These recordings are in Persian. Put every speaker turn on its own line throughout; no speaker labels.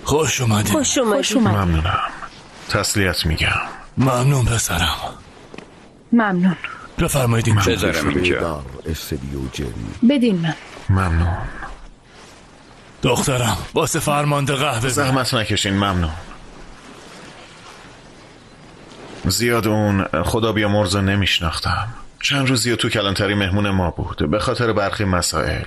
خوش اومدی.
خوش اومدی.
ممنونم. تسلیت میگم.
ممنون پسرم.
ممنون.
بفرمایید اینجا.
بذارم اینجا.
بدین من.
ممنون.
دخترم واسه فرمانده قهوه.
زحمت نکشین. ممنون. زیاد اون خدا بیامرز نمیشناختم. چند روزی تو کلانتری مهمون ما بود به خاطر برخی مسائل.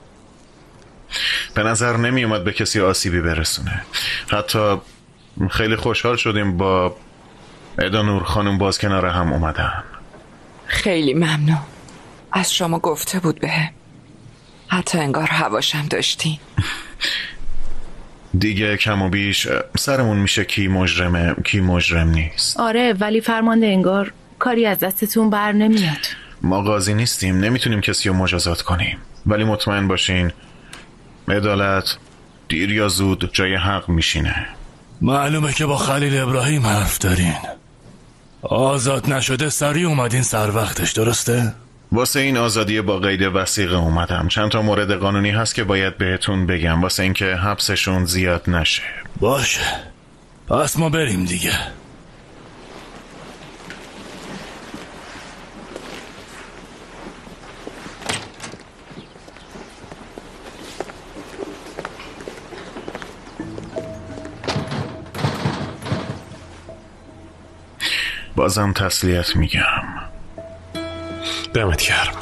به نظر نمی اومد به کسی آسیبی برسونه. حتی خیلی خوشحال شدیم با ادا نور خانم باز کنار هم اومدن.
خیلی ممنون. از شما گفته بود بهم. حتی انگار هواشم داشتین.
دیگه کم و بیش سرمون میشه کی مجرمه کی مجرم نیست.
آره ولی فرمانده انگار کاری از دستتون بر نمیاد.
ما قاضی نیستیم، نمیتونیم کسی رو مجازات کنیم، ولی مطمئن باشین عدالت دیر یا زود جای حق میشینه.
معلومه که با خلیل ابراهیم حرف دارین. آزاد نشده سریع اومدین سر وقتش، درسته؟
واسه این آزادی با قید وثیقه اومدم. چند تا مورد قانونی هست که باید بهتون بگم واسه اینکه حبسشون زیاد نشه.
باشه پس ما بریم دیگه.
بازم تسلیت میگم.
دمت گرم.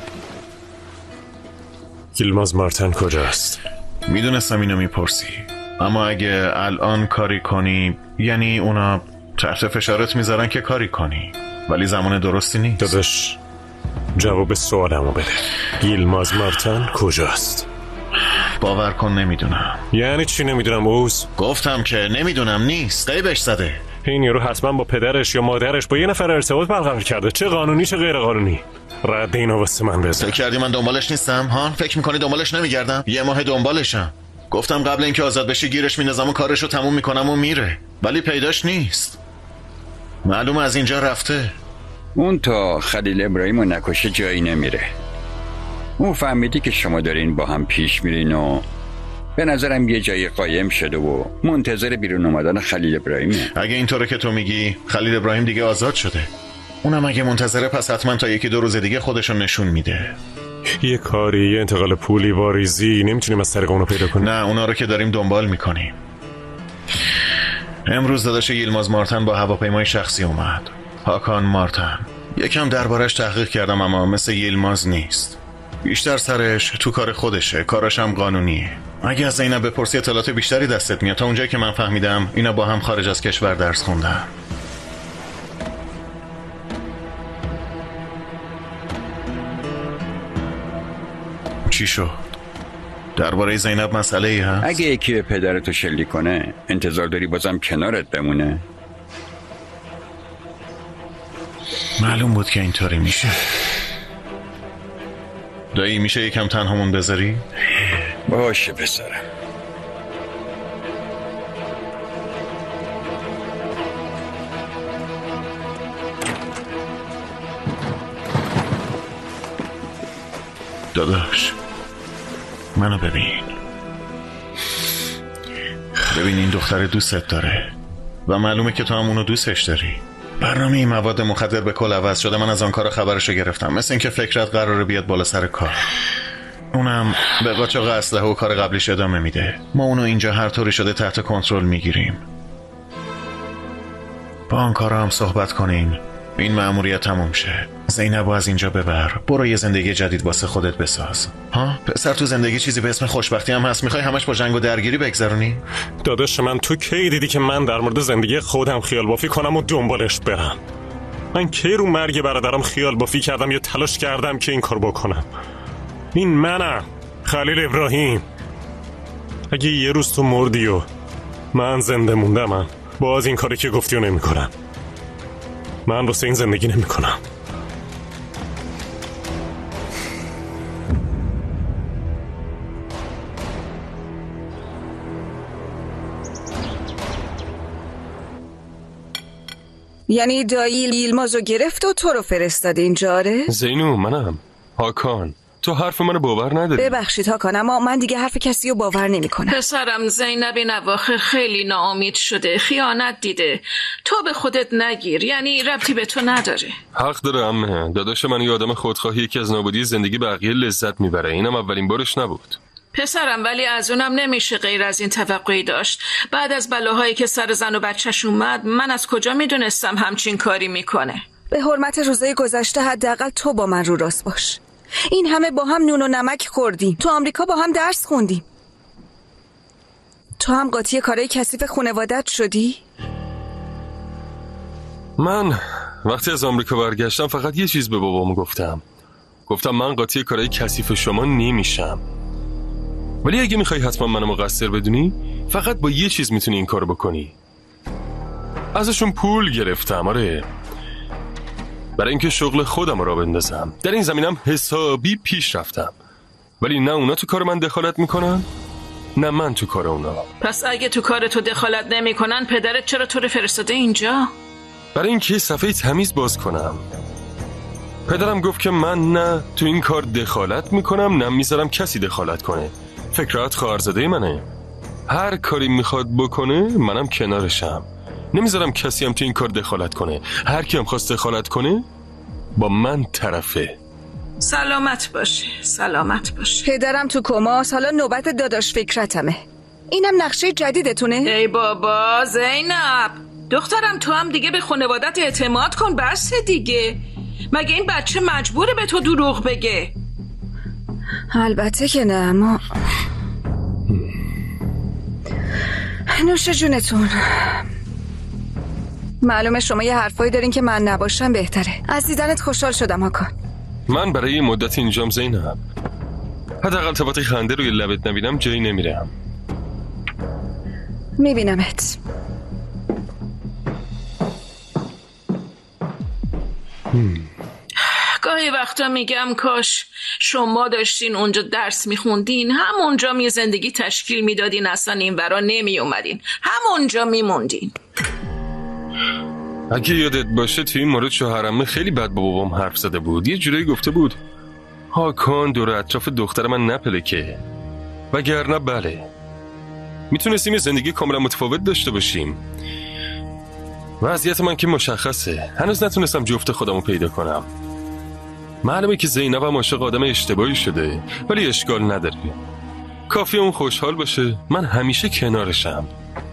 یلماز مارتن کجاست؟
میدونستم اینو میپرسی، اما اگه الان کاری کنی یعنی اونا تحت فشارت میذارن که کاری کنی، ولی زمان درستی نیست.
داداش جواب سوالمو بده. یلماز مارتن کجاست؟
باور کن نمیدونم.
یعنی چی نمیدونم اوز؟
گفتم که نمیدونم، نیست. قیبش زده.
این یارو حتما با پدرش یا مادرش با یه نفر ارتباط برقرار کرده، چه قانونی چه غیر قانونی. رد اینو واسه من بزن.
فکر کردی من دنبالش نیستم ها؟ فکر میکنی دنبالش نمیگردم؟ یه ماه دنبالشم. گفتم قبل اینکه آزاد بشه گیرش میندازم و کارشو تموم میکنم و میره، ولی پیداش نیست. معلومه از اینجا رفته.
اون تا خلیل ابراهیمو نکشه جایی نمیره. اون فهمیدی که شما دارین با هم پیش میرین و به نظرم یه جایی قایم شده و منتظر بیرون اومدن خلیل ابراهیمه.
اگه اینطوره که تو میگی خلیل ابراهیم دیگه آزاد شده، اونم اگه منتظره پس حتما تا یکی دو روز دیگه خودشو نشون میده.
یه کاری، یه انتقال پولی، واریزی، نمیتونیم از طریق اونو پیدا کنیم؟
نه، اونا رو که داریم دنبال میکنیم. امروز داداش یلماز مارتن با هواپیمای شخصی اومد. هاکان مارتن. یکم دربارش تحقیق کردم اما مثل یلماز نیست. بیشتر سرش تو کار خودشه، کاراش هم قانونیه. اگه از اینا بپرسی اطلاعات بیشتری دستت میاد. تا اونجایی که من فهمیدم اینا با هم خارج از کشور درس خوندن. چی شد؟ درباره زینب مسئله ای هست؟
اگه یکی به پدرتو شلیک کنه انتظار داری بازم کنارت بمونه؟
معلوم بود که اینطوری میشه. دایی میشه یکم تنهامون بذاری؟
باشه پسرم.
داداش منو ببین این دختر دوستت داره و معلومه که تو هم اونو دوستش داری. برنامه این مواد مخدر به کل عوض شده. من از آن کار خبرشو گرفتم. مثل اینکه فکرت قراره بیاد بالا سر کار. اونم به قاچاق اسلحه و کار قبلیش ادامه میده. ما اونو اینجا هر طوری شده تحت کنترل میگیریم. با آن کارا هم صحبت کنین. این مأموریت تموم شه. زینبو از اینجا ببر. برو یه زندگی جدید واسه خودت بساز. ها پسر، تو زندگی چیزی به اسم خوشبختی هم هست؟ میخوای همش با جنگ و درگیری بگذرونی؟
داداش من تو کی دیدی که من در مورد زندگی خودم خیال بافی کنم و دنبالش برم؟ من کی رو مرگ برادرم خیال بافی کردم یا تلاش کردم که این کار بکنم؟ این منم، خلیل ابراهیم. اگه یه روز تو مردی و من زنده موندم، من باز این کاری که گفتی رو نمی کنم. من واسه این زندگی نمی کنم.
یعنی دایی یلمازو گرفت و تو رو فرستاده اینجا؟ آره؟
زینو منم. هاکان
تو حرف منو باور نداری.
ببخشید هاکان، اما من دیگه حرف کسی رو باور نمی‌کنم.
پسرم زینب این اواخر خیلی ناامید شده، خیانت دیده. تو به خودت نگیر، یعنی ربطی به تو نداره.
حق داره عمه. داداش من یه آدم خودخواهی که از نابودی زندگی بقیه لذت میبره. اینم اولین بارش نبود.
پسرم ولی از اونم نمیشه غیر از این توقعی داشت. بعد از بلاهایی که سر زن و بچهش اومد، من از کجا میدونستم همچین کاری میکنه؟
به حرمت روزای گذشته حداقل تو با من رو راست باش. این همه با هم نون و نمک خوردیم، تو آمریکا با هم درس خوندیم. تو هم قاطی کارهای کثیف خانواده‌ات شدی؟
من وقتی از آمریکا برگشتم فقط یه چیز به بابام گفتم من قاطی کارهای کثیف شما نمیشم. ولی اگه میخوای حتما منو مقصر بدونی، فقط با یه چیز میتونی این کارو بکنی. ازشون پول گرفتم، آره، برای اینکه شغل خودم را بندازم. در این زمینم حسابی پیش رفتم، ولی نه اونا تو کار من دخالت میکنن نه من تو کار اونا.
پس اگه تو کار تو دخالت نمیکنن، پدرت چرا تو رو فرستاده اینجا؟
برای اینکه صفحه تمیز باز کنم. پدرم گفت که من نه تو این کار دخالت میکنم نه میذارم کسی دخالت کنه. فکرات خواهرزاده منه، هر کاری میخواد بکنه منم کنارشم، نمیذارم کسی هم تو این کار دخالت کنه. هر کی هم خواست دخالت کنه با من طرفه.
سلامت باشه، سلامت باشه.
پدرم تو کماست، حالا نوبت داداش فکرتمه. اینم نقشه جدیدتونه؟
ای بابا زینب، دخترم تو هم دیگه به خانوادت اعتماد کن، بس دیگه. مگه این بچه مجبوره به تو دروغ بگه؟
البته که نه، اما نوش جونتون. معلومه شما یه حرفایی دارین که من نباشم بهتره. از دیدنت خوشحال شدم هاکان.
من برای یه مدت اینجام زینب، حداقل تا وقتی خنده روی لبت نبینم جایی نمیرم.
میبینمت.
گاهی وقتا میگم کاش شما داشتین اونجا درس میخوندین، همونجا می زندگی تشکیل میدادین، اصلا این ورا نمی اومدین، همونجا میموندین.
اگه یادت باشه توی این مورد شوهرمه خیلی بد با بابام حرف زده بود. یه جورایی گفته بود هاکان دور اطراف دختر من نپلکه، وگرنه بله میتونستیم یه زندگی کاملا متفاوت داشته باشیم. وضعیت من که مشخصه، هنوز نتونستم جفت خودمو پیدا کنم. معلومه که زینب هم عاشق آدم اشتباهی شده، ولی اشکال نداره، کافیه اون خوشحال باشه، من همیشه کنارشم.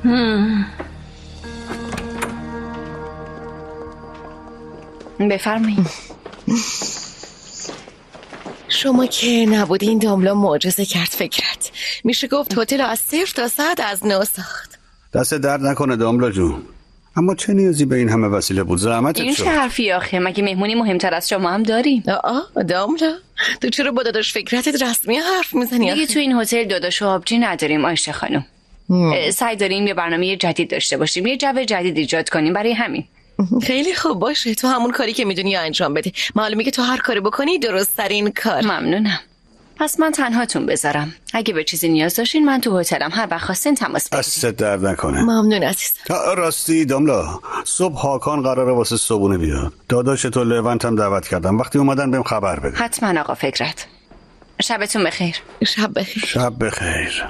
بفرمایید.
شما که نبودین داملا معجزه کرد فکرت. میشه گفت هتل از 0 تا 100 از نو ساخت.
دست درد نکنه داملا جون، اما چه نیازی به این همه وسیله بود؟ زحمتت شد.
این چه حرفی آخه؟ مگه مهمونی مهمتر از شما هم داریم؟
داملا تو چرا با داداش فکرتت رسمی حرف میزنی؟
دیگه تو این هتل داداش و آبجی نداریم آیشه خانم. سعی داریم یه برنامه جدید داشته باشیم، یه جو جدید ایجاد کنیم، برای همین.
خیلی خوب، باشه تو همون کاری که میدونی انجام بده. معلومه که تو هر کاری بکنی درست ترین کار.
ممنونم. پس من تنهاتون بذارم، اگه به چیزی نیاز داشتین من تو هتلم، هر وقت خواستین تماس بگیرید.
دست درد نکنه.
ممنون عزیزم.
راستی داملا، صبح هاکان قراره واسه صبحونه بیاد. داداش تو لونت هم دعوت کردم، وقتی اومدن بهم خبر بده.
حتما آقا فکرت. شبتون بخیر.
شب بخیر.
شب بخیر.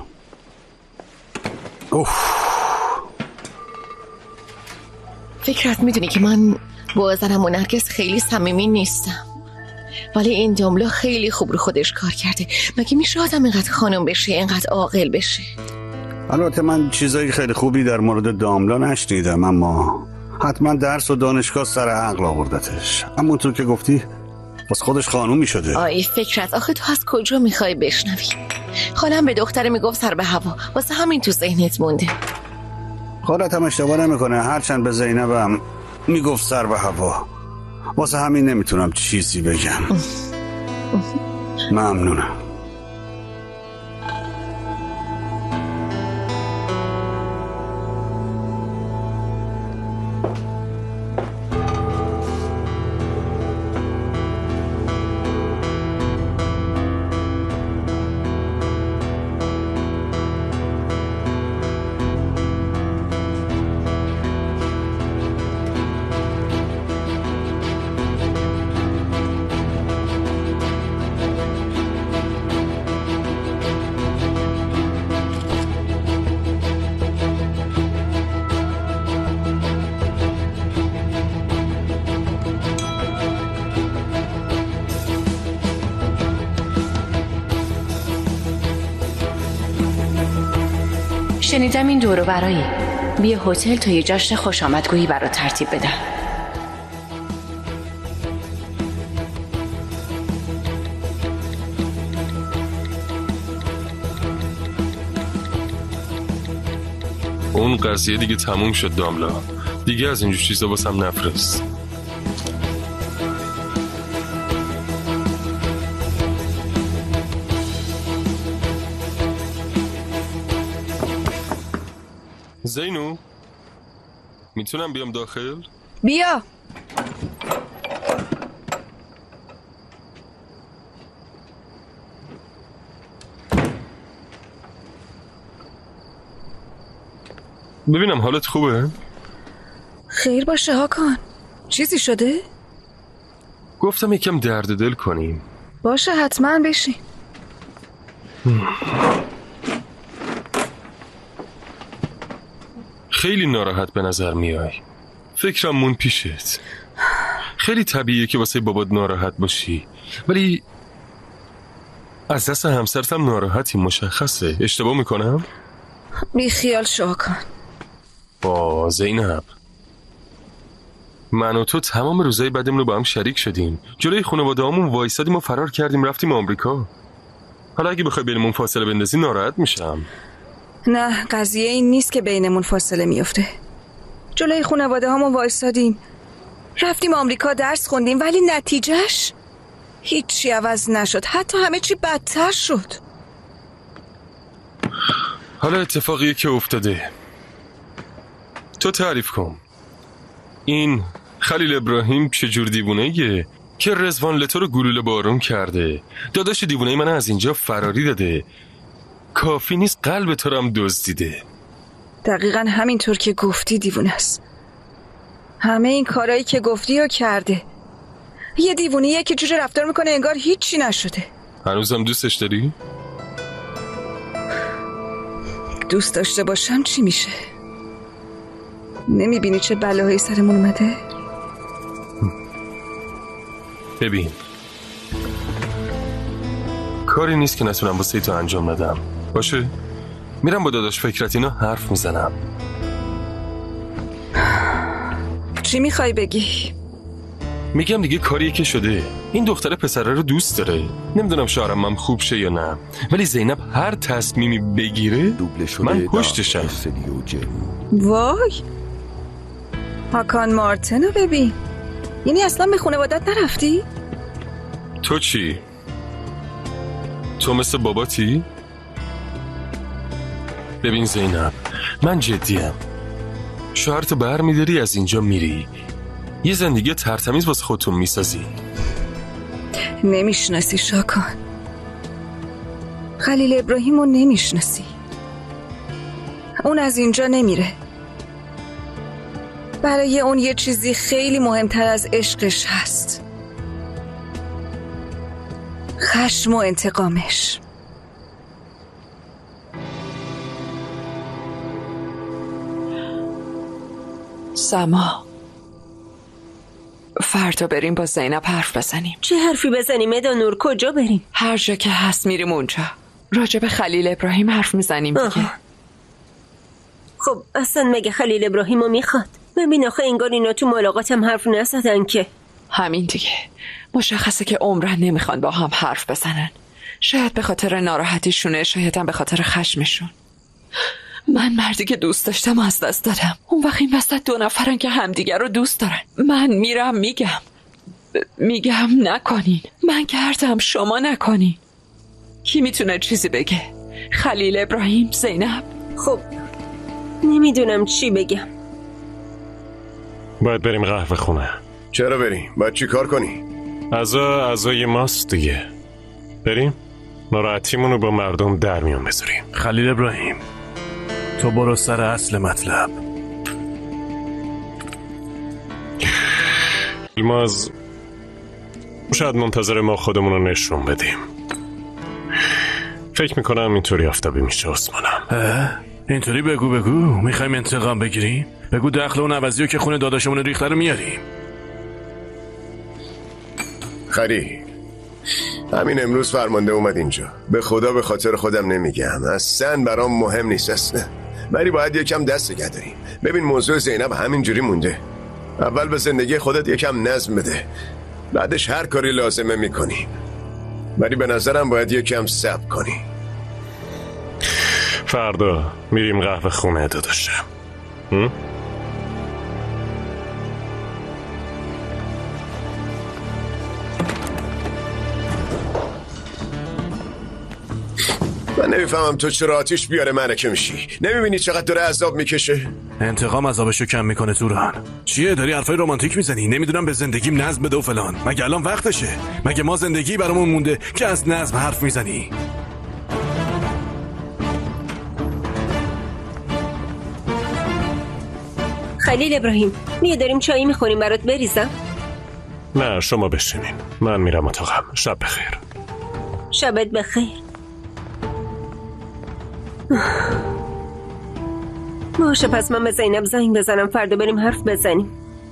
اوف.
فکرت میدونی که من با زنم و نرگس خیلی صمیمی نیستم، ولی این داملا خیلی خوب رو خودش کار کرده. مگه میشه آدم اینقدر خانم بشه، اینقدر عاقل بشه؟
البته من چیزای خیلی خوبی در مورد داملا نشنیدم، اما حتما درس و دانشگاه سر عقل آوردتش. همونطور که گفتی واسه خودش خانومی شده.
آی فکرت، آخه تو از کجا میخوای بشنوی؟ خالم به دختره میگفت سر به هوا، واسه همین تو ذهنت مونده.
خالت هم اشتباه نمیکنه، هرچند به زینبم میگفت سر به هوا، واسه همین نمیتونم چیزی بگم. ممنونم.
شنیدم این دور و برایی. بیا هتل تا یه جشن خوش آمدگویی برات ترتیب بدم.
اون قضیه دیگه تموم شد داملا. دیگه از اینجور چیزا واسم نفرست. زینو میتونم بیام داخل؟
بیا.
ببینم حالت خوبه؟
خیر باشه هاکان. چیزی شده؟
گفتم یکم درد دل کنیم.
باشه حتما بشین.
خیلی ناراحت به نظر میای. فکرم مون پیشت. خیلی طبیعیه که واسه بابات ناراحت باشی، ولی از دست همسرتم ناراحتی مشخصه. اشتباه میکنم؟
بی خیال شو هاکان.
با زینب، من و تو تمام روزای بعدمون رو با هم شریک شدیم. جلوی خانواده همون وایسادیم و فرار کردیم رفتیم آمریکا. حالا اگه بخوای بینمون فاصله بندازی ناراحت میشم.
نه، قضیه این نیست که بینمون فاصله میفته. جلوی خانواده همون وایسادیم رفتیم آمریکا درس خوندیم، ولی نتیجهش هیچی عوض نشد. حتی همه چی بدتر شد.
حالا اتفاقیه که افتاده. تو تعریف کن. این خلیل ابراهیم چجور دیوونه‌ایه که رضوان لتو رو گلوله بارون کرده؟ داداش دیوونه من از اینجا فراری داده. کافی نیست قلب تو رو هم دزدیده.
دقیقا همینطور که گفتی دیوونه است. همه این کارهایی که گفتی رو کرده. یه دیوونه‌ایه که جوری رفتار میکنه انگار هیچی نشده.
هنوزم دوستش داری؟
دوست داشته باشم چی میشه؟ نمیبینی چه بلاهایی سرمون اومده؟
ببین، کاری نیست که نتونم واسه تو انجام ندم. باشه؟ میرم با داداش فکرت اینا حرف میزنم.
چی میخوای بگی؟
میگم دیگه کاریه که شده. این دختر پسره رو دوست داره. نمیدونم شوهرم خوب شه یا نه، ولی زینب هر تصمیمی بگیره من پشتشم.
وای، هاکان مارتنو ببین. یعنی اصلا به خانوادت نرفتی؟
تو چی؟ تو مثل باباتی؟ ببین زینب، من جدیم. شوهرتو بر میداری از اینجا میری، یه زندگی ترتمیز واسه خودتون میسازی.
نمیشناسی شاکان. خلیل ابراهیمو نمیشناسی. اون از اینجا نمیره. برای اون یه چیزی خیلی مهمتر از عشقش هست. خشم و انتقامش.
سما، فردا بریم با زینب حرف بزنیم.
چه حرفی بزنیم ادا نور؟ کجا بریم؟
هر جا که هست میریم اونجا. راجع به خلیل ابراهیم حرف میزنیم دیگه.
خب اصلا مگه خلیل ابراهیمو میخواد؟ ببین آخه انگار اینا تو ملاقاتم حرف نزدن که.
همین دیگه، مشخصه که عمرن نمیخوان با هم حرف بزنن. شاید به خاطر ناراحتیشونه، شاید هم به خاطر خشمشون. من مردی که دوست داشتم از دست دادم. اون وقت این وسط دو نفرن که همدیگر رو دوست دارن. من میرم میگم نکنین. من کردم، شما نکنین. کی میتونه چیزی بگه؟ خلیل ابراهیم؟ زینب؟
خب نمیدونم چی بگم.
باید بریم قهوه خونه.
چرا بریم؟ باید چی کار کنی؟
اعضای ماست دیگه. بریم ناراحتیمونو با مردم در میون بذاریم.
خلیل ابراهیم، تو برو سر اصل مطلب.
الماز شاید منتظر ما خودمون رو نشون بدیم. فکر میکنم اینطوری آفتابی میشه عثمانم.
اینطوری بگو میخوایم انتقام بگیریم؟ بگو دخل اون عوضی رو که خونه داداشمون ریخته رو میاریم.
خری همین امروز فرمانده اومد اینجا. به خدا به خاطر خودم نمیگم، اصلا برام مهم نیست. ولی باید یکم دست نگه داریم. ببین موضوع زینب همینجوری مونده. اول به زندگی خودت یکم نظم بده، بعدش هر کاری لازمه میکنی، ولی به نظرم باید یکم صبر کنی.
فردا میریم قهوه خونه داداشم.
من نمیفهمم تو چرا آتیش بیاره منکه میشی؟ نمیبینی چقدر داره عذاب میکشه؟
انتقام عذابشو کم میکنه توران. چیه داری حرفای رمانتیک میزنی؟ نمیدونم به زندگیم نظم بده و فلان. مگه الان وقتشه؟ مگه ما زندگی برامون مونده که از نظم حرف میزنی؟
خلیل ابراهیم، میه داریم چایی میخوریم، برات بریزم؟
نه شما بشینین، من میرم اتاقم. شب بخیر.
شبت بخیر. باشه پس من به زینب زنگ بزنم، فردا بریم حرف بزنیم.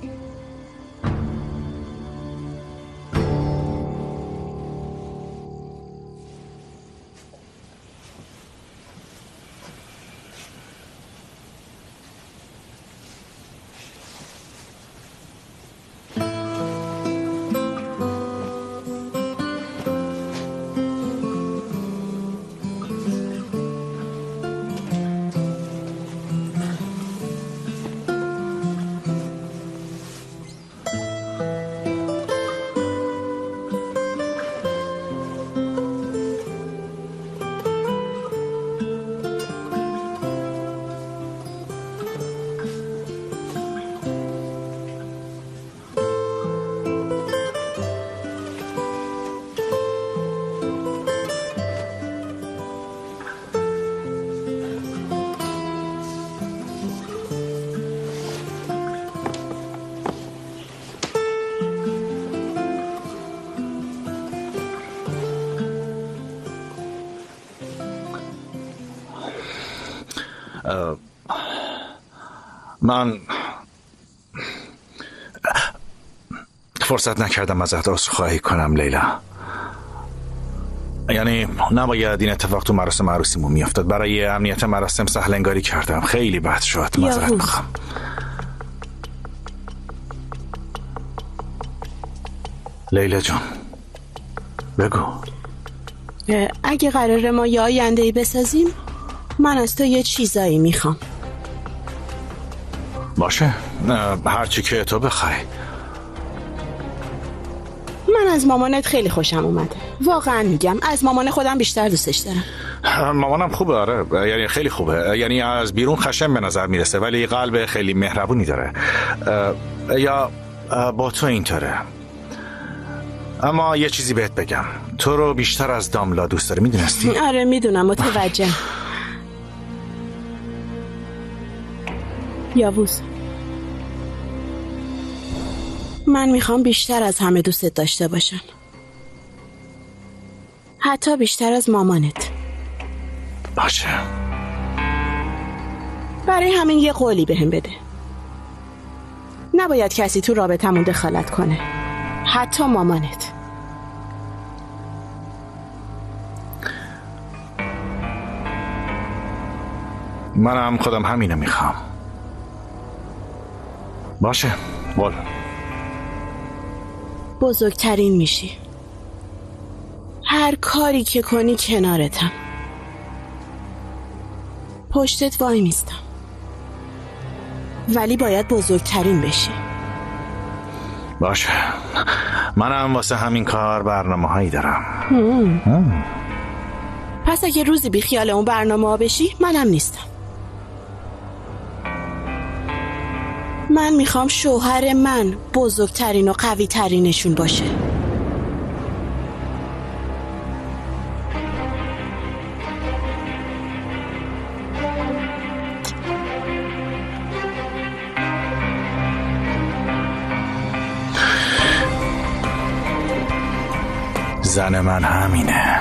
من فرصت نکردم ازت عذرخواهی کنم لیلا. یعنی نباید این اتفاق تو مراسم عروسیمون میافتاد. برای امنیت مراسم سهل انگاری کردم. خیلی بد شد. معذرت میخوام. لیلا جان بگو.
اگه قراره ما یه آینده‌ای بسازیم، من از تو یه چیزایی میخوام.
باشه، هر چی که تو بخوای.
من از مامانت خیلی خوشم اومده. واقعا میگم، از مامان خودم بیشتر دوستش دارم.
مامانم خوبه، آره، یعنی خیلی خوبه. یعنی از بیرون خشن به نظر میرسه ولی قلب خیلی مهربونی داره. یا با تو اینطوره. اما یه چیزی بهت بگم، تو رو بیشتر از داملا دوست داره، میدونستی؟
آره میدونم، متوجه. یاووز، من میخوام بیشتر از همه دوستت داشته باشم، حتی بیشتر از مامانت.
باشه.
برای همین یه قولی بهم بده. نباید کسی تو رابطمون دخالت کنه، حتی مامانت.
منم خودم همینو میخوام. باشه، قول.
بزرگترین میشی. هر کاری که کنی کنارتم. پشتت وای میستم. ولی باید بزرگترین بشی.
باشه. منم واسه همین کار برنامه هایی دارم.
پس اگه روزی بی خیال اون برنامه ها بشی، منم نیستم. من میخوام شوهر من بزرگترین و قوی ترینشون باشه.
زن من همینه.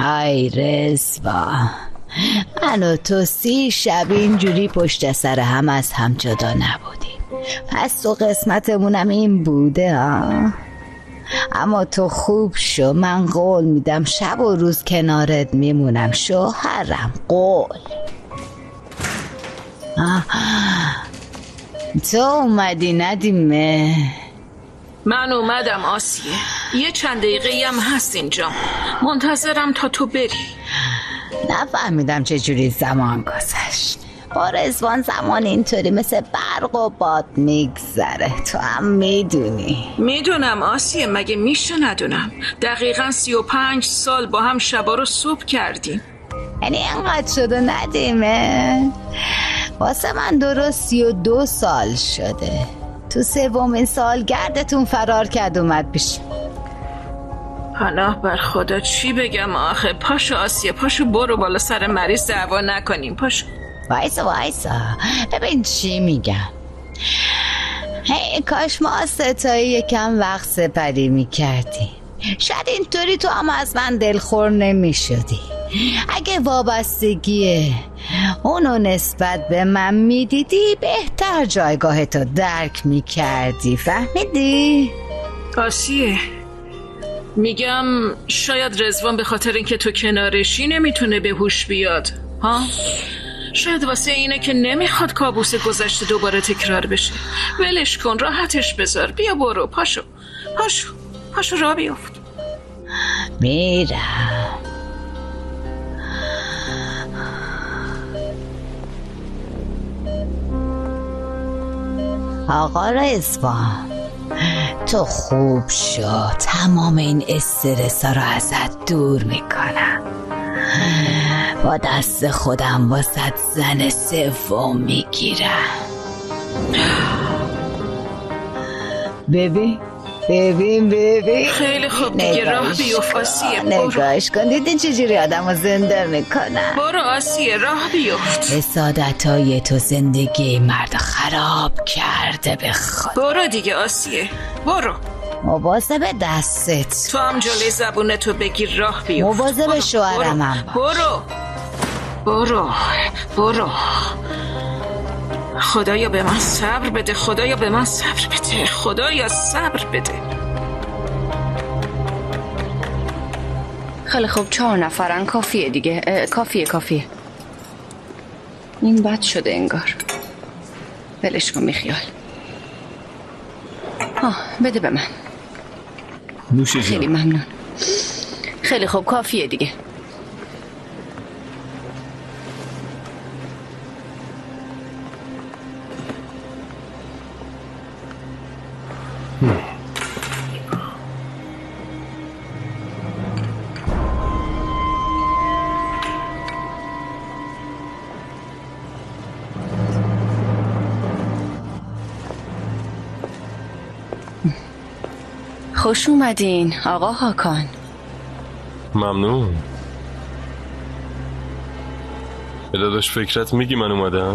های رزوا، من و تو 30 شب اینجوری پشت سر هم از هم جدا نبودیم، پس تو قسمتمونم این بوده ها. اما تو خوب شو، من قول میدم شب و روز کنارت میمونم شوهرم، قول. تو اومدی ندیمه؟
من اومدم آسیه، یه چند دقیقه هم هست اینجا، منتظرم تا تو بری.
نفهمیدم چجوری زمان گذشت. با رضوان زمان اینطوری مثل برق و باد میگذره، تو هم میدونی.
میدونم آسیه، مگه میشه ندونم؟ دقیقا 35 سال با هم شبا رو صبح کردیم.
یعنی اینقدر شده ندیمه؟ واسه من درست 32 سال شده. تو 3مین سالگردتون فرار کرد اومد پیش.
پناه بر خدا چی بگم آخه. پاشو آسیه، پاشو برو بالا سر مریض دعوا نکنیم، پاشو.
وایسا ببین چی میگم. کاش ما ستایی یکم وقت سپری میکردیم، شاید اینطوری تو هم از من دلخور نمیشدی. اگه وابستگی اونو نسبت به من میدیدی بهتر جایگاهتو درک میکردی، فهمیدی؟
آسیه میگم شاید رضوان به خاطر اینکه تو کنارشی نمیتونه به هوش بیاد ها؟ شاید واسه اینه که نمیخواد کابوس گذشته دوباره تکرار بشه. ولش کن، راحتش بذار. بیا برو، پاشو راه بیفت.
میرم. آقا رضوان تو خوب شو، تمام این استرسا رو ازت دور میکنم. با دست خودم واسه زن سوم میگیرم. ببین
خیلی خوب دیگه، راه بیفت آسیه.
نگاش کن، دیدی چجوری آدم رو زنده میکنم.
برو آسیه، راه بیفت.
حسادتای تو زندگی مرد خراب کرده به خود.
برو دیگه آسیه، برو.
مواظب دستت.
تو هم جلوی زبونتو بگیر، راه بیفت.
مواظب شوهرم هم
برو. خدایا به من صبر بده، خدایا صبر بده.
خیلی خوب، 4 نفرن، کافیه دیگه. کافیه. این بد شده انگار. ولش کن بیخیال. بده به من.
نوش جان.
خیلی ممنون. خیلی خوب، کافیه دیگه. خوش اومدین آقا هاکان.
ممنون. داداش فکرت میگی من اومدم؟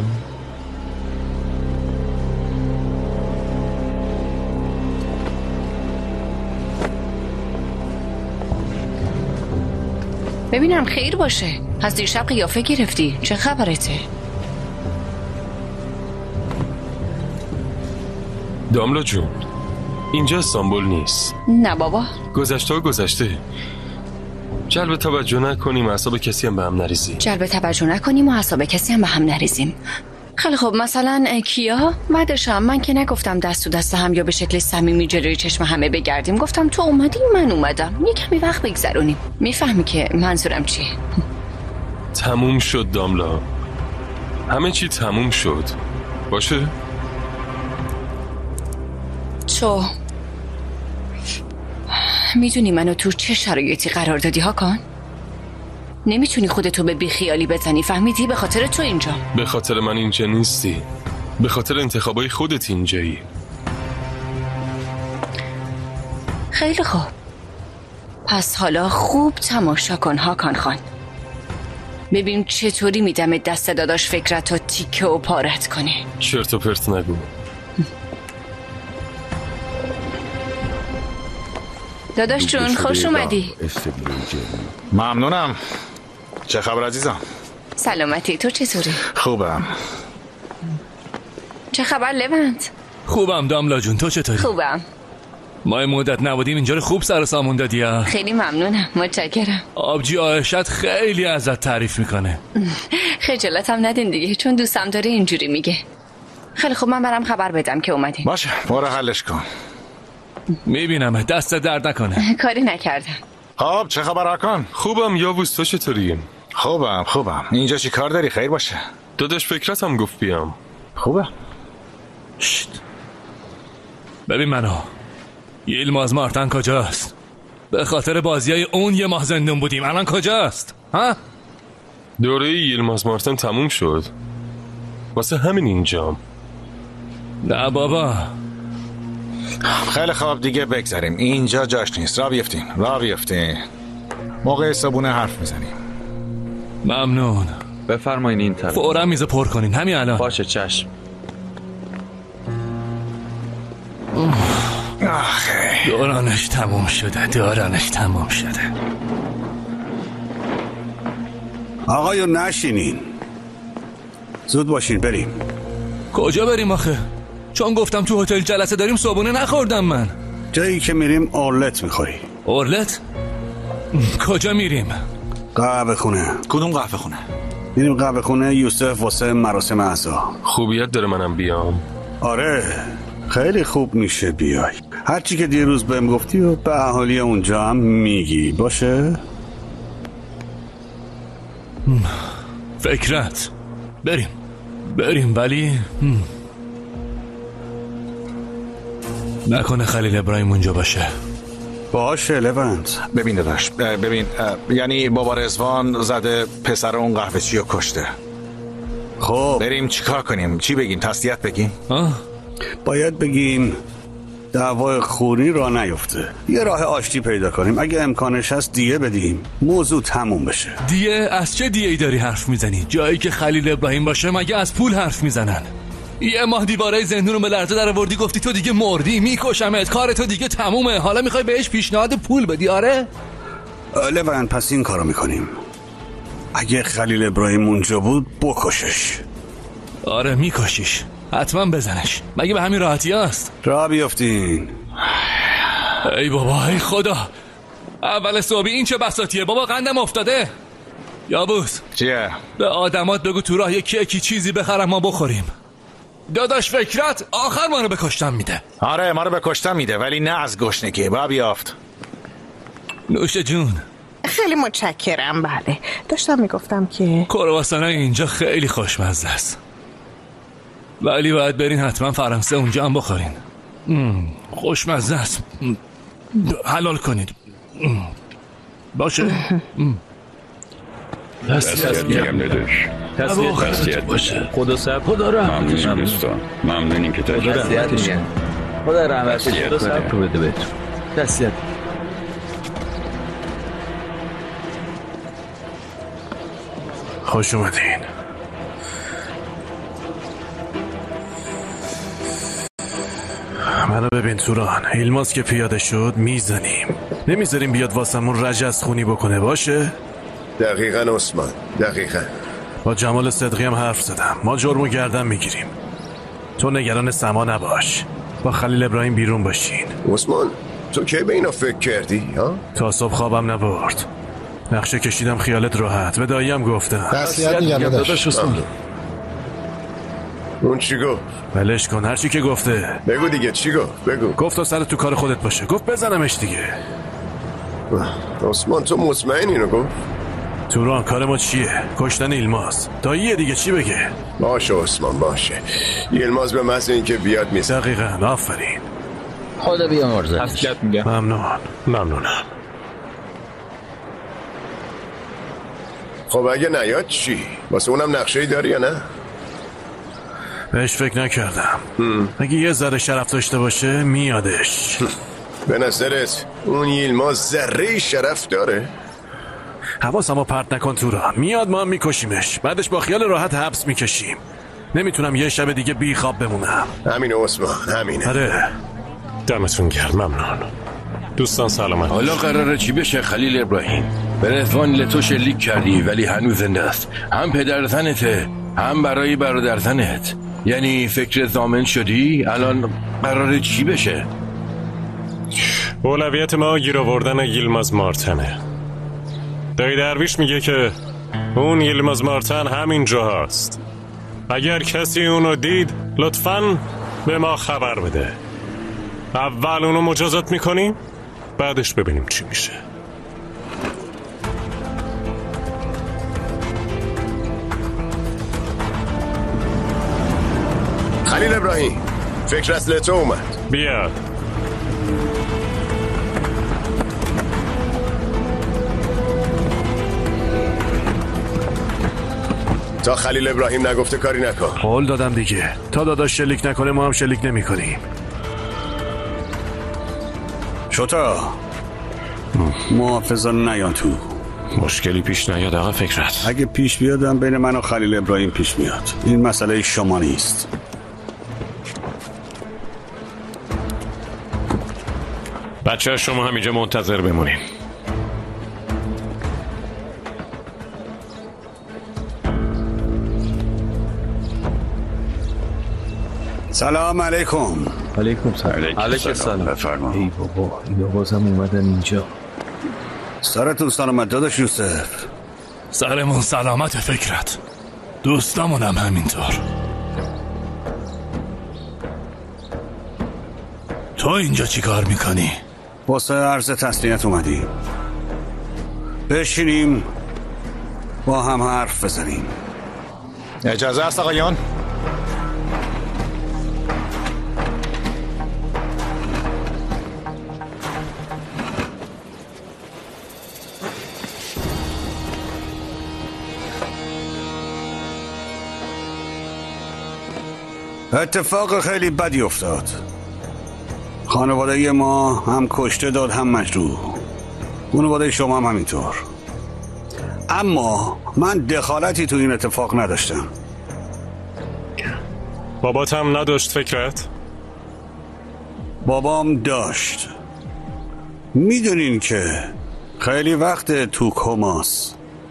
ببینم خیر باشه. از دیشب قیافه گرفتی، چه خبرته؟
داملا جون، اینجا استانبول نیست.
نه بابا،
گذشته. جلب توجه نکنیم اعصاب کسی هم به هم نریزیم. خیلی خوب، مثلا کیا؟ بعدش هم من که نگفتم دست تو دست هم یا به شکل صمیمی جلوی چشم همه بگردیم. گفتم تو اومدی من اومدم، یه کمی وقت بگذرونیم. میفهمی که منظورم چیه؟ تموم شد داملا، همه چی تموم شد. باشه؟
تو میدونی منو تو چه شرایطی قرار دادی هاکان؟ نمیتونی خودتو به بیخیالی بزنی، فهمیدی؟ به خاطر تو اینجا.
به خاطر من اینجا نیستی، به خاطر انتخابای خودت اینجایی.
خیلی خوب، پس حالا خوب تماشا کن هاکان خان. ببین چطوری میدم دست داداش فکرتو تیکه و پارت کنه.
چرت و پرت نگو.
داداش جون خوش اومدی.
ممنونم. چه خبر عزیزم؟
سلامتی، تو چطوری؟
خوبم.
چه خبر لونت؟
خوبم داملا جون، تو چطوری؟
خوبم.
ما مدت نبودیم اینجا رو خوب سر و سامون دادی ها.
خیلی ممنونم، متشکرم.
آبجی آیشت خیلی ازت تعریف میکنه.
خجالتم ندین دیگه، چون دوستم داره اینجوری میگه. خیلی خوب، من برام خبر بدم که اومدین.
باشه، برو حلش کن.
میبینم دست درد نکنه.
کاری نکردم.
خب چه خبر هاکان؟
خوبم یاووس، تو چطوری؟
خوبم. اینجا چی کار داری؟ خیر باشه.
داداش فکرتم گفت بیام.
خوبه.
شت. ببین منو، یلماز مارتن کجاست؟ به خاطر بازیای اون یه ماه زندون بودیم، الان کجاست؟ ها؟
دوره یلماز مارتن تموم شد، واسه همین اینجام.
نه بابا.
خیلی خوب دیگه بگذاریم، اینجا جاش نیست. را بیفتین. موقع صبونه حرف میزنیم.
ممنون.
بفرمایین این طرف.
فورا میز پر کنین همین الان.
باشه چشم.
آخه دورانش تموم شده.
آقایون نشینین، زود باشین بریم.
کجا بریم آخه؟ چون گفتم تو هتل جلسه داریم، صبحونه نخوردم من.
جایی که میریم اورلت میخوری.
اورلت؟ کجا میریم؟
قهوه خونه.
کدوم قهوه خونه؟
میریم قهوه خونه یوسف واسه مراسم عزا.
خوبیت داره منم بیام.
آره خیلی خوب میشه بیای. هرچی که دیروز بهم گفتی و به اهالی اونجا هم میگی، باشه؟
فکرت بریم ولی نکنه خلیل ابراهیم اونجا باشه.
باشه لونت.
ببین داداش، یعنی بابا رضوان زده پسر اون قهوه چی رو کشته.
خب
بریم چیکار کنیم؟ چی بگیم؟ تسلیت بگیم؟
باید بگیم دعوای خونی را نیفته، یه راه آشتی پیدا کنیم، اگه امکانش هست دیه بدیم، موضوع تموم بشه.
دیه؟ از چه دیه‌ای داری حرف میزنی؟ جایی که خلیل ابراهیم باشه مگه از پول حرف میزنن؟ یه ماه دیواره زندون رو به لرزه در آوردی، گفتی تو دیگه مردی، میکشمت، کار تو دیگه تمومه، حالا میخوای بهش پیشنهاد پول بدی؟ آره
لون، پس این کارو میکنیم. اگه خلیل ابراهیم اونجا بود بکشش.
آره میکشیش، حتما بزنش، مگه به همین راحتی هست؟
را بیافتین.
ای بابا، ای خدا، اول صبحی این چه بساطیه بابا، قندم افتاده. یابوس
چیه؟
به آدمات بگو تو راه یکی چیزی بخرم ما بخوریم. داداش فکرت آخر ما رو به کشتن میده.
آره ما رو به کشتن میده، ولی نه از گشنگی. با بیافت.
نوش جون.
خیلی متشکرم. بله داشتم میگفتم که
کرواسانای اینجا خیلی خوشمزه است، ولی باید برین حتما فرانسه، اونجا هم بخورین. خوشمزه است، حلال کنید. باشه.
تسلیت میگم نداشت. تسلیت باشه.
خدا صبر داره.
ممنونیم دوستان، ممنونیم که
تسلیت میگم. خدا رحمتش خدا صبر بده بهتون. تسلیت.
خوش اومدین. منو ببین توران، ایلماس که پیاده شد میزنیم، نمیذاریم بیاد واسمون رجز خونی بکنه، باشه؟
دقیقاً عثمان، دقیقاً.
با جمال صدقی هم حرف زدم، ما جرمو گردن میگیریم، تو نگران سما نباش، با خلیل ابراهیم بیرون باشین.
عثمان تو کی به اینا فکر کردی؟ ها؟
تا صبح خوابم نبرد، نقشه کشیدم خیالت راحت، به داییم گفتم.
تسلیت میگم داداش. اون چی گفت؟
ولش کن، هرچی که گفته.
بگو دیگه، چی گفت؟ بگو.
گفت تا سر تو کار خودت باشه، گفت بزنمش دیگه.
عثمان تو مطمئن اینو گفت؟
توران کار ما چیه؟ کشتن ایلماز. داییه دیگه، چی بگه؟
باشه عثمان باشه، ایلماز به محض این که بیاد میزن.
دقیقاً، آفرین.
خدا بیامرزه.
تسلیت میگم.
ممنونم.
خب اگه نیاد چی؟ واسه اونم نقشه‌ای داری یا نه؟
بهش فکر نکردم. اگه یه ذره شرف داشته باشه میادش.
به نظرت اون ایلماز ذره شرف داره؟
حواسمو پرت نکن توران، میاد ما هم میکشیمش، بعدش با خیال راحت حبس میکشیم. نمیتونم یه شب دیگه بی خواب بمونم.
همین عثمان، همینه.
آره.
دمتون گرم، ممنون. دوستان سلامت.
حالا قراره چی بشه خلیل ابراهیم؟ به رضوان لتو شلیک کردی ولی هنوز زنده است. هم پدر زنته هم برای برادر زنت. یعنی فکر ضامن شدی؟ الان قراره چی بشه؟
اولویت ما گیر آوردن یلماز مارتنه. دایی درویش میگه که اون یلماز مارتن همینجا هست. اگر کسی اونو دید لطفاً به ما خبر بده. اول اونو مجازات میکنیم بعدش ببینیم چی میشه.
خلیل ابراهیم فکر از لتو اومد.
بیاد.
تا خلیل ابراهیم نگفته کاری نکن.
قول دادم دیگه، تا داداش شلیک نکنه ما هم شلیک نمی کنیم.
شوتا محافظا نیان تو.
مشکلی پیش نیاد آقا فکرت.
اگه پیش بیادم بین من و خلیل ابراهیم پیش میاد. این مسئله شما نیست.
بچه شما هم اینجا منتظر بمونیم.
سلام علیکم.
علیکم سلام.
علیکم سلام. بفرما.
ای بابا اینا بازم اومدن اینجا.
سرتون سلامت داداش یوسف.
سرمون سلامت فکرت. دوستامونم همینطور. تو اینجا چی کار میکنی؟
واسه عرض تسلیت اومدیم. بشینیم با هم حرف بزنیم.
اجازه است آقایان؟
اتفاق خیلی بدی افتاد. خانواده ما هم کشته داد هم مجروح. خانواده شما هم همینطور. اما من دخالتی تو این اتفاق نداشتم.
بابات هم نداشت فکرت؟
بابام داشت. میدونین که خیلی وقت تو کماست.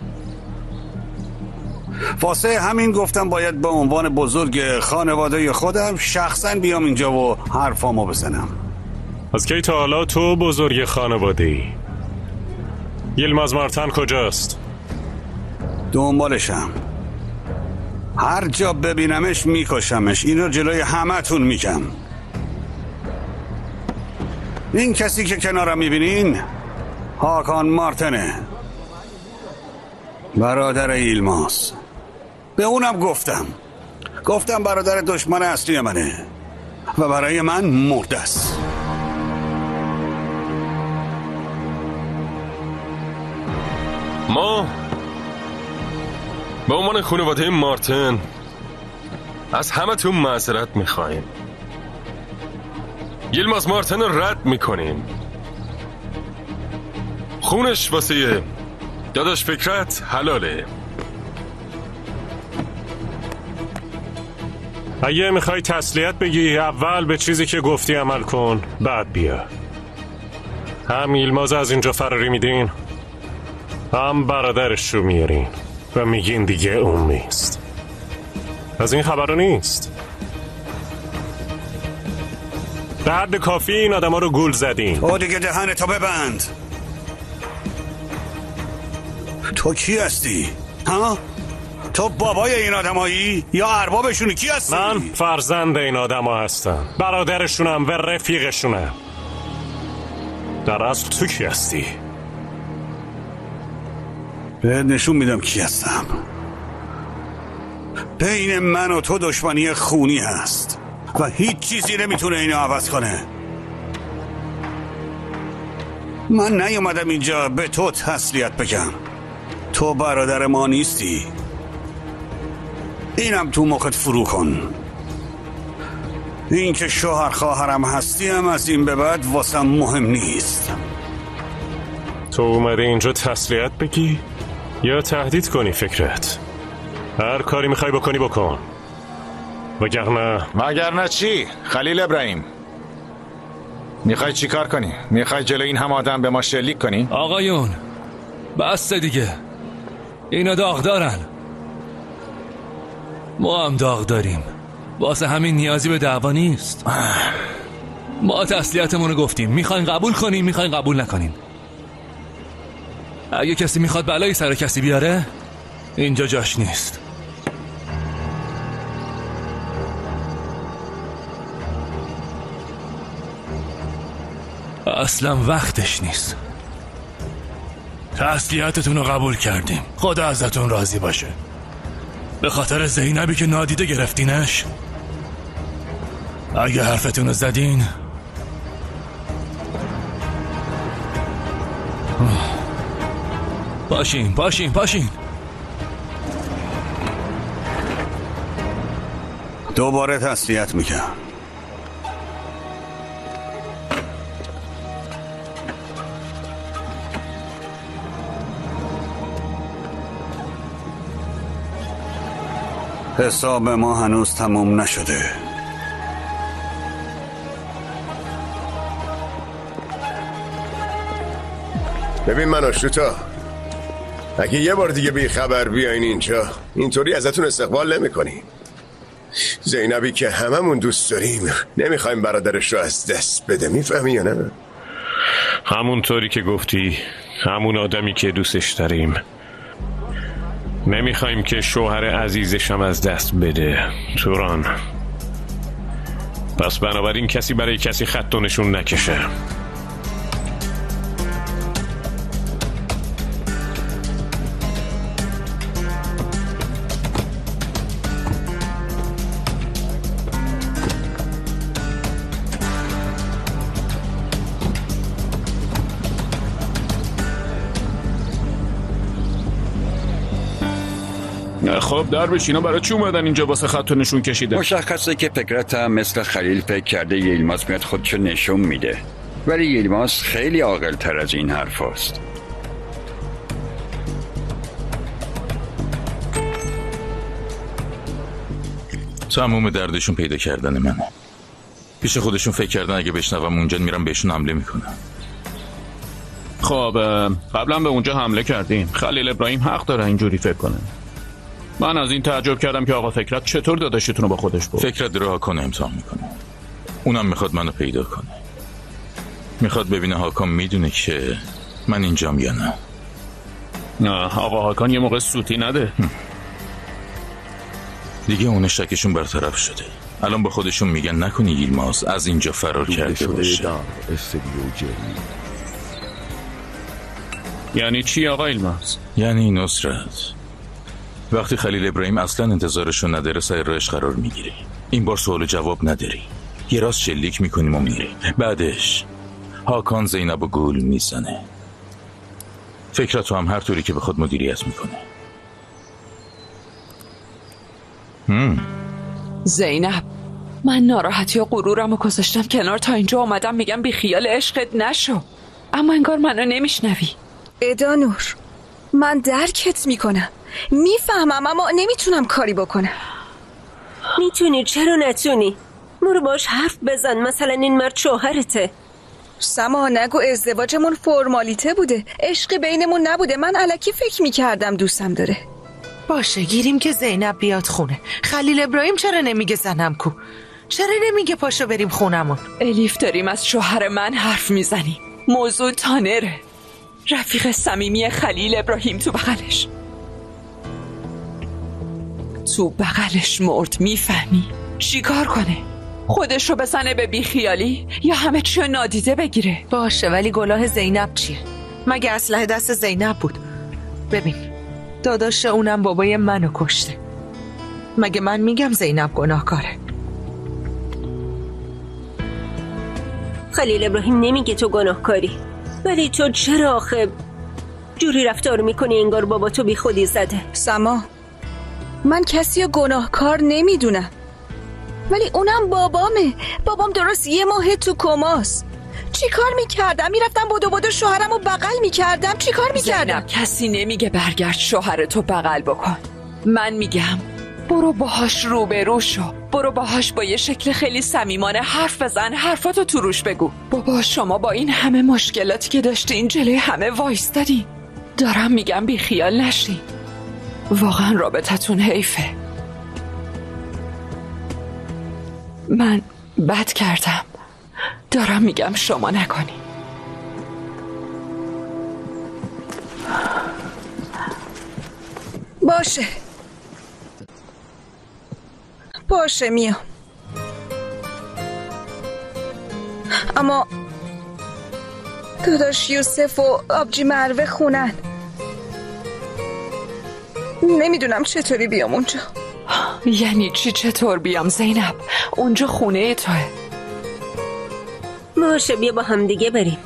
واسه همین گفتم باید به عنوان بزرگ خانواده خودم شخصا بیام اینجا و حرفامو بزنم.
از کی تا حالا تو بزرگ خانواده ای؟ یلماز مارتن کجاست؟
دنبالشم. هر جا ببینمش میکشمش. اینو جلوی همتون میگم. این کسی که کنارم میبینین هاکان مارتنه، برادر ایلماس. به اونم گفتم برادر دشمن اصلی منه و برای من مرده است.
ما به عنوان خانواده مارتن از همه تون معذرت میخواییم. یلماز مارتن رو رد میکنیم. خونش واسه داداش فکرت حلاله.
اگه میخوای تسلیت بگی اول به چیزی که گفتی عمل کن بعد بیا. هم یلماز از اینجا فراری میدین هم برادرش رو میارین و میگین دیگه اون نیست. از این خبرو نیست. به حد کافی این آدم ها رو گول زدین.
او دیگه دهنتو ببند. تو کی هستی؟ ها؟ تو بابای این آدمایی یا اربابشونی؟ کی هستی؟
من فرزند این آدم ها هستم، برادرشونم و رفیقشونم. در اصل تو کی هستی؟
بهت نشون میدم کی هستم. بین من و تو دشمنی خونی هست و هیچ چیزی نمیتونه اینو عوض کنه. من نیومدم اینجا به تو تسلیت بگم. تو برادر ما نیستی. اینم تو مخت فرو کن. این که شوهر خواهرم هستی هم از این به بعد واسم مهم نیست.
تو اومده اینجا تسلیت بگی یا تهدید کنی فکرت؟ هر کاری میخوای بکنی بکن، وگرنه
چی؟ خلیل ابراهیم میخوای چی کار کنی؟ میخوای جلو این هم آدم به ما شلیک کنی؟
آقایون بس دیگه، اینا داغ دارن، ما هم داغ داریم، واسه همین نیازی به دعوا نیست. ما تسلیتمون رو گفتیم، میخواین قبول کنین میخواین قبول نکنین. اگه کسی میخواد بلایی سر کسی بیاره اینجا جاش نیست. اصلا وقتش نیست. تسلیتتون رو قبول کردیم، خدا ازتون راضی باشه. به خاطر زینبی که نادیده گرفتینش، اگه حرفتون رو زدین پاشین.
دوباره تسلیت میگم. حساب ما هنوز تموم نشده.
ببین من آشوتا، اگه یه بار دیگه بی خبر بیاین اینجا اینطوری ازتون استقبال نمی کنیم. زینبی که هممون دوست داریم نمیخوایم برادرش رو از دست بده، میفهمی یا نه؟
همونطوری که گفتی، همون آدمی که دوستش داریم. نمیخوایم که شوهر عزیزشم از دست بده توران. پس بنابراین کسی برای کسی خط و نشون نکشه. خب درویش، اینا برای چی اومدن اینجا واسه خط و نشون کشیده؟
مشخصه که فکرت هم مثل خلیل فکر کرده یلماس میاد خودشو نشون میده، ولی یلماس خیلی عاقل تر از این حرف هست.
تموم دردشون پیدا کردن منه. پیش خودشون فکر کردن اگه بشنوم اونجا میرم بهشون حمله میکنم.
خب قبلا به اونجا حمله کردیم. خلیل ابراهیم حق داره اینجوری فکر کنه. من از این تعجب کردم که آقا فکرت چطور داداشتون رو با خودش برد.
فکرت رو هاکان امتحان میکنه. اونم میخواد منو پیدا کنه. میخواد ببینه هاکان میدونه که من اینجام یا نه.
آقا هاکان یه موقع سوتی نده.
دیگه اون شکشون برطرف شده. الان با خودشون میگن نکنی یلماس از اینجا فرار کرده باشه.
یعنی چی آقا یلماس؟
یعنی نصرت وقتی خلیل ابراهیم اصلا انتظارشو نداره سر راهش قرار میگیره. این بار سوال و جواب نداری، یه راست شلیک میکنیم و میریم. بعدش هاکان زینب و گول میزنه. فکرتو هم هر طوری که بخواد مدیریت میکنه.
زینب، من ناراحتی و غرورم رو گذاشتم کنار، تا اینجا آمدم میگم بی خیال عشقت نشو، اما انگار منو نمیشنوی.
ادانور، من درکت میکنم، میفهمم، اما نمیتونم کاری بکنم.
میتونی، چرا نتونی؟ برو باش حرف بزن، مثلا این مرد شوهرته.
سما نگو ازدواجمون فرمالیته بوده، عشقی بینمون نبوده. من الکی فکر میکردم دوستم داره.
باشه گیریم که زینب بیاد خونه. خلیل ابراهیم چرا نمیگه زنم کو؟ چرا نمیگه پاشو بریم خونمون؟
الیف، داریم از شوهر من حرف میزنیم. موضوع تانره، رفیق صمیمی خلیل ابراهیم تو بغلش مرد. میفهمی؟ چیکار کنه؟ خودش رو بزنه به بیخیالی یا همه چی رو نادیده بگیره؟
باشه، ولی گلاه زینب چیه؟ مگه اسلحه دست زینب بود؟ ببین داداش اونم بابای منو کشته. مگه من میگم زینب گناهکاره؟
خلیل ابراهیم نمیگه تو گناهکاری، ولی تو چرا آخه جوری رفتار میکنی انگار بابا تو بی خودی زده؟
سما، من کسی رو گناهکار نمیدونم، ولی اونم بابامه. بابام درست 1 ماه تو کماست. چی کار میکردم؟ میرفتم بدو شوهرم رو بغل میکردم. چی کار میکردم؟
کسی نمیگه برگرد شوهرتو بغل بکن. من میگم برو باهاش روبرو شو، برو باهاش با یه شکل خیلی صمیمانه حرف بزن، حرفاتو تو روش بگو. بابا شما با این همه مشکلاتی که داشتین جلوی همه وایستادین. دارم میگم بی خیال نشین، واقعا رابطتون حیفه. من بد کردم، دارم میگم شما نکنی.
باشه میام، اما داداش یوسف و آبجی مروه خونن، نمیدونم چطوری بیام اونجا.
یعنی چی چطور بیام زینب؟ اونجا خونه توه.
باشه بیا با هم دیگه بریم.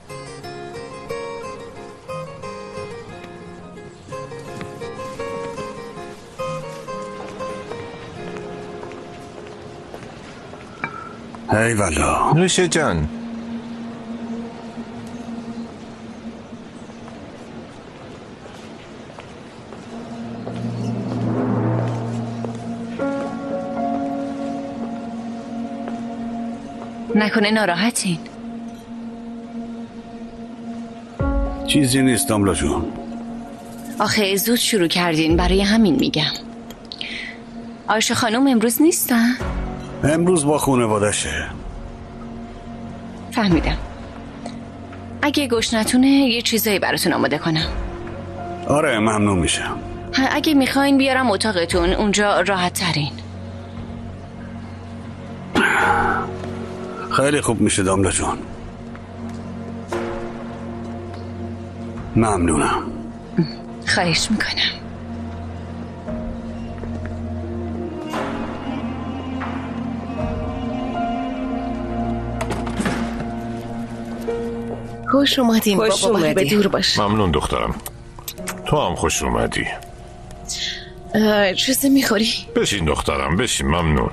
ای والا
نوشه جان.
نکنه ناراحتین؟
چیزی نیست داملا جون.
آخه زود شروع کردین، برای همین میگم. آیشه خانم امروز نیستن؟
امروز با خانوادشه.
فهمیدم. اگه گشنتونه یه چیزایی براتون آماده کنم.
آره ممنون میشم.
اگه میخواین بیارم اتاقتون، اونجا راحت ترین.
خیلی خوب میشه داملا جون. ممنونم.
خواهش میکنم.
خوش اومدین بابا، به دور باش.
ممنون دخترم، تو هم خوش اومدی.
چیزی میخوری؟
بشین دخترم بشین. ممنون.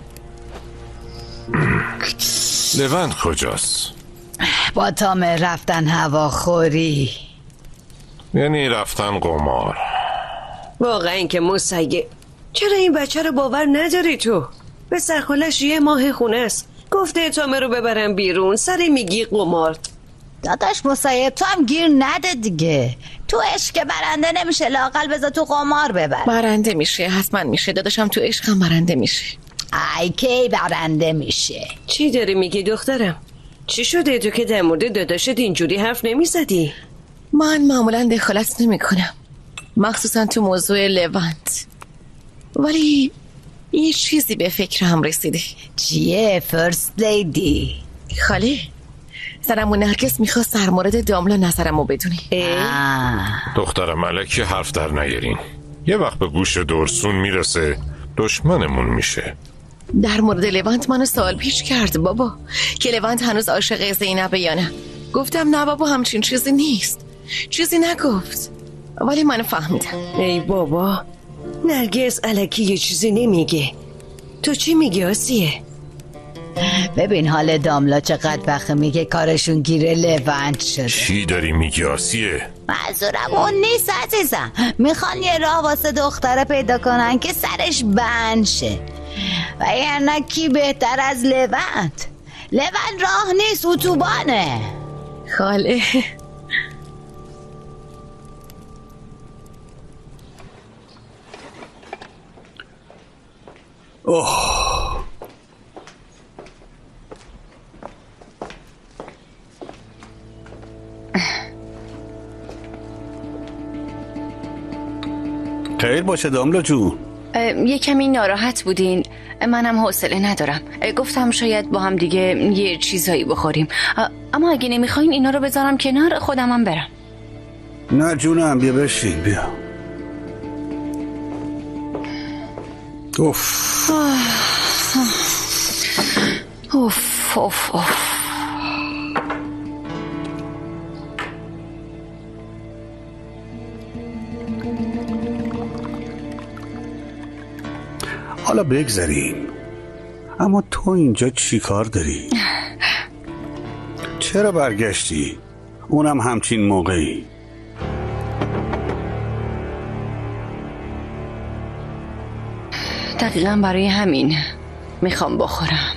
لوند کجاست؟
با تام رفتن هواخوری.
یعنی رفتن قمار.
واقعا این که مسیه. چرا این بچه رو باور نداری تو؟ به سرخالش 1 ماه خونه است، گفته تامه رو ببرم بیرون، سری میگی قمار.
داداش مسیب تو هم گیر نده دیگه. تو عشق برنده نمیشه، لااقل بذار تو قمار ببر.
برنده میشه، حتما میشه. داداشم تو عشقم برنده میشه.
ای کی برنده میشه؟
چی داری میگی دخترم؟ چی شده تو که در مورد داداشت اینجوری حرف نمیزدی؟
من معمولا دخالت نمی کنم، مخصوصا تو موضوع لوند، ولی یه چیزی به فکرم رسیده.
چیه فرست لیدی؟
خاله، زنمون نرگس میخواست در مورد داملا نظرمو بدونی.
دخترم الکی حرف در نیارین، یه وقت به گوش درسون میرسه دشمنمون میشه.
در مورد لوند منو سوال پیش کرد بابا که لوند هنوز عاشق زینبه یا نه. گفتم نه بابا، همچین چیزی نیست. چیزی نگفت، ولی من فهمیدم.
ای بابا، نرگس الکی یه چیزی نمیگه. تو چی میگی آسیه؟
ببین حال داملا چقدر وقت میگه کارشون گیره لوند شده.
چی داری میگی آسیه؟
منظورم اون نیست عزیزم، میخوان یه راه واسه دختره پیدا کنن که سرش بند شه، و یعنی کی بهتر از لوند؟ لوند راه نیست، اتوبانه.
خاله
خیر باشه داملا جون.
یه کمی ناراحت بودین، منم حوصله ندارم. گفتم شاید با هم دیگه یه چیزایی بخوریم، اما اگه نمیخواین اینا رو بذارم کنار، خودمم برم.
نه جونم، بیا بشین بیا. اوف
اوف اوف اوف.
حالا بگذاریم، اما تو اینجا چی کار داری؟ چرا برگشتی؟ اونم همچین موقعی.
دقیقا برای همین میخوام بخورم.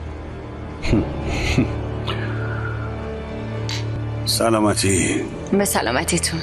سلامتی.
به سلامتیتون.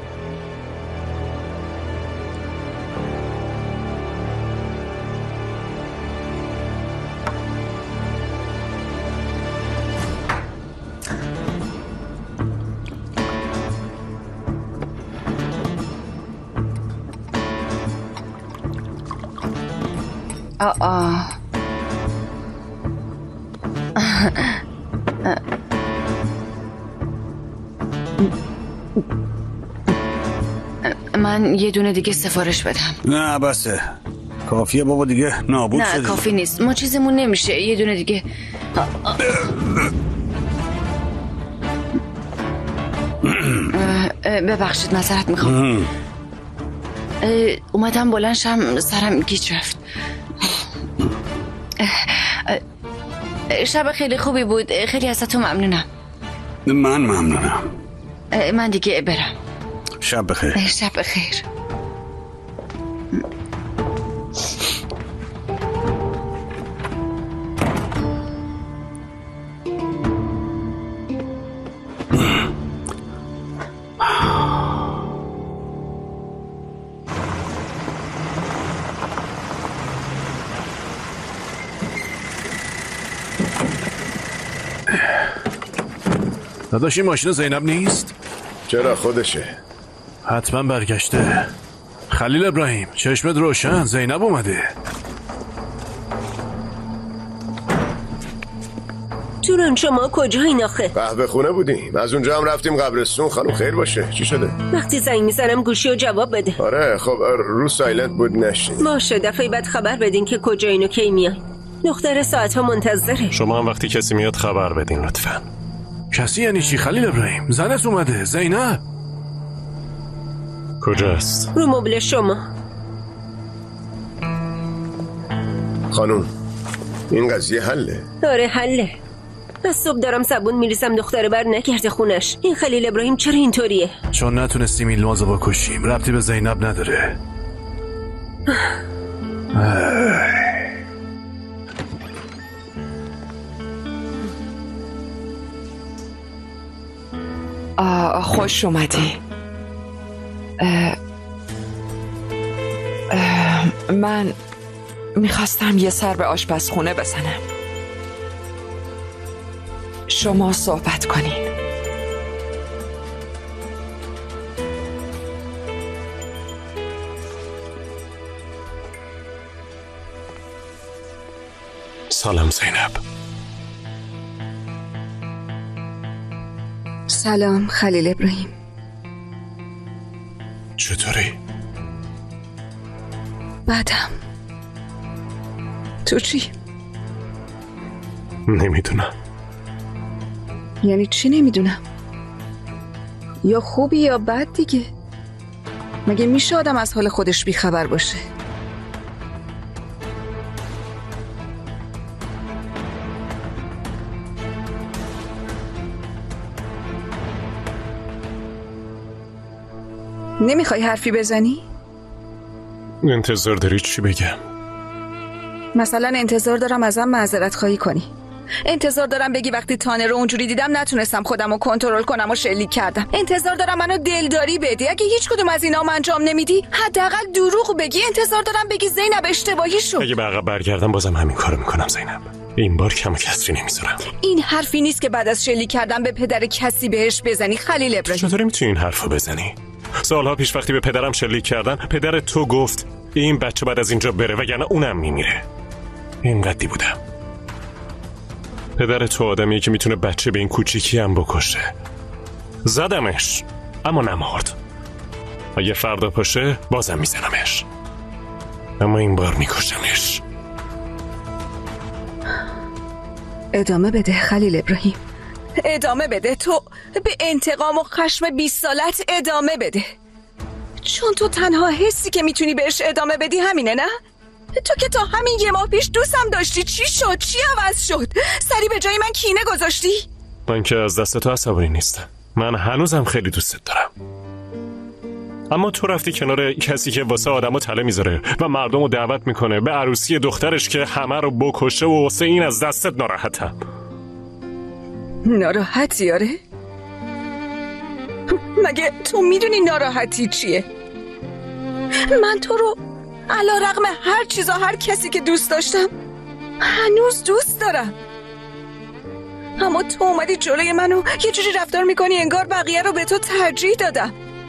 من یه دونه دیگه سفارش بدم.
نه بسه، کافیه بابا دیگه نابود شدی.
نه کافی نیست، ما چیزمون نمیشه. یه دونه دیگه. ببخشید معذرت میخوام. اومدم بلندشم سرم گیج رفت. شب خیلی خوبی بود، خیلی ازتون ممنونم.
من ممنونم.
من دیگه برم.
شب بخیر.
شب بخیر.
داداش این ماشین زینب نیست؟
چرا خودشه؟
حتما برگشته. خلیل ابراهیم چشمت روشن، زینب اومده.
جونم شما کجایین آخه؟
قهوه خونه بودیم، از اونجا هم رفتیم قبرستون. خانم خیر باشه. چی شده؟
وقتی زنگ میزنم گوشی و جواب بده.
آره خب رو سایلنت بود نشید.
باشه دفعه بعد خبر بدین که کجایین و کی میان. دختر ساعتها منتظره.
شما هم وقتی کسی میاد خبر بدین لطفاً.
کسی یعنی چی خلیل ابراهیم؟ زنت اومده. زینب
کجاست؟
رو مبل شما.
خانم این قضیه حله؟
آره حله. از صبح دارم صابون میریزم دختره بر نگرده خونش. این خلیل ابراهیم چرا اینطوریه؟
چون نتونستیم ایلمازو بکشیم. ربطی به زینب نداره.
خوش اومدی. من میخواستم یه سر به آشپزخونه بزنم. شما صحبت کنین.
سلام زینب.
سلام خلیل ابراهیم.
چطوری؟
بدم. تو چی؟
نمیدونم.
یعنی چی نمیدونم؟ یا خوبی یا بد دیگه. مگه میشه آدم از حال خودش بیخبر باشه؟ نمیخوای حرفی بزنی؟
انتظار داری چی بگم؟
مثلا انتظار دارم ازم معذرت خواهی کنی. انتظار دارم بگی وقتی تانه رو اونجوری دیدم نتونستم خودم رو کنترل کنم و شلیک کردم. انتظار دارم منو دلداری بدی. اگه هیچ کدوم از اینا انجام نمیدی حداقل دروغ بگی. انتظار دارم بگی زینب اشتباهی شد.
اگه به عقب برگردم بازم همین کارو میکنم زینب. این بار کم و کسری نمیذارم.
این حرفی نیست که بعد از شلیک کردم به پدر کسی بهش بزنی خلیل ابراهیم.
چطوری میتونی این حرفو بزنی؟ سالها پیش وقتی به پدرم شلیک کردن پدر تو گفت این بچه بعد از اینجا بره وگرنه اونم میمیره. این قدی بودم. پدر تو آدمیه که میتونه بچه به این کوچیکی هم بکشه. زدمش اما نمرد. اگه فردا پاشه بازم میزنمش، اما این بار میکشمش.
ادامه بده خلیل ابراهیم، ادامه بده. تو به انتقام و خشم 20 سالت ادامه بده، چون تو تنها حسی که میتونی بهش ادامه بدی همینه. نه؟ تو که تا همین یه ماه پیش دوستم داشتی. چی شد؟ چی عوض شد؟ سری به جای من کینه گذاشتی؟
من که از دست تو عصبانی نیستم. من هنوزم خیلی دوستت دارم. اما تو رفتی کنار کسی که واسه آدمو تله میذاره و مردمو دعوت میکنه به عروسی دخترش که همه رو بکشه و واسه این از دستت ناراحتم.
ناراحتی آره؟ مگه تو میدونی ناراحتی چیه؟ من تو رو علی رغم هر چیز و هر کسی که دوست داشتم هنوز دوست دارم، اما تو اومدی جلوی منو یه جوری رفتار میکنی انگار بقیه رو به تو ترجیح دادم.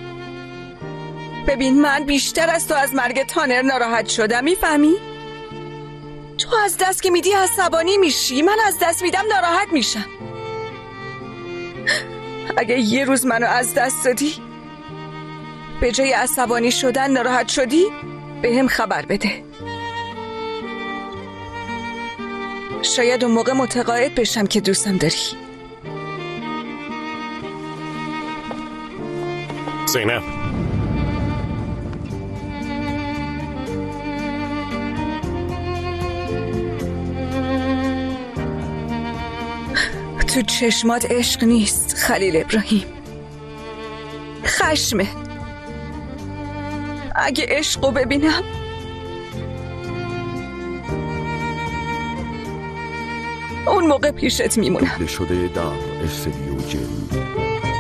ببین من بیشتر از تو از مرگ تانر ناراحت شدم، میفهمی؟ تو از دست که میدی عصبانی میشی، من از دست میدم ناراحت میشم. اگه یه روز منو از دست دادی، به جای عصبانی شدن ناراحت شدی، به هم خبر بده. شاید اون موقع متقاعد بشم که دوستم داری.
زینب،
تو چشمات عشق نیست خلیل ابراهیم، خشمه. اگه عشقو ببینم اون موقع پیشت میمونم.
شده در استودیو جن